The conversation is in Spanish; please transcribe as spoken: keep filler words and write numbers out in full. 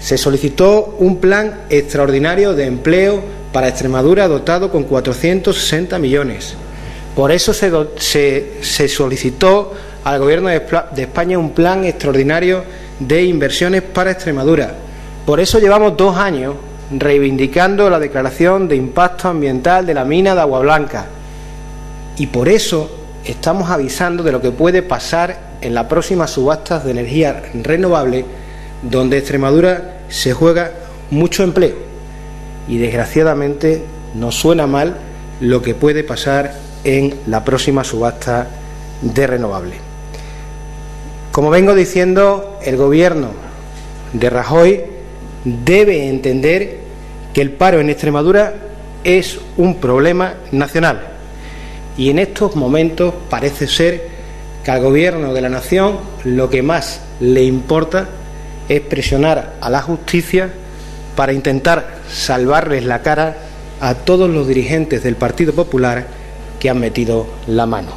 Se solicitó un plan extraordinario de empleo para Extremadura dotado con cuatrocientos sesenta millones. Por eso se, do, se, se solicitó al Gobierno de, de España un plan extraordinario de inversiones para Extremadura. Por eso llevamos dos años reivindicando la declaración de impacto ambiental de la mina de Agua Blanca. Y por eso estamos avisando de lo que puede pasar en las próximas subastas de energía renovable, donde Extremadura se juega mucho empleo. Y desgraciadamente nos suena mal lo que puede pasar en la próxima subasta de renovable. Como vengo diciendo, el Gobierno de Rajoy debe entender que el paro en Extremadura es un problema nacional. Y en estos momentos parece ser que al Gobierno de la Nación lo que más le importa es presionar a la justicia para intentar salvarles la cara a todos los dirigentes del Partido Popular que han metido la mano.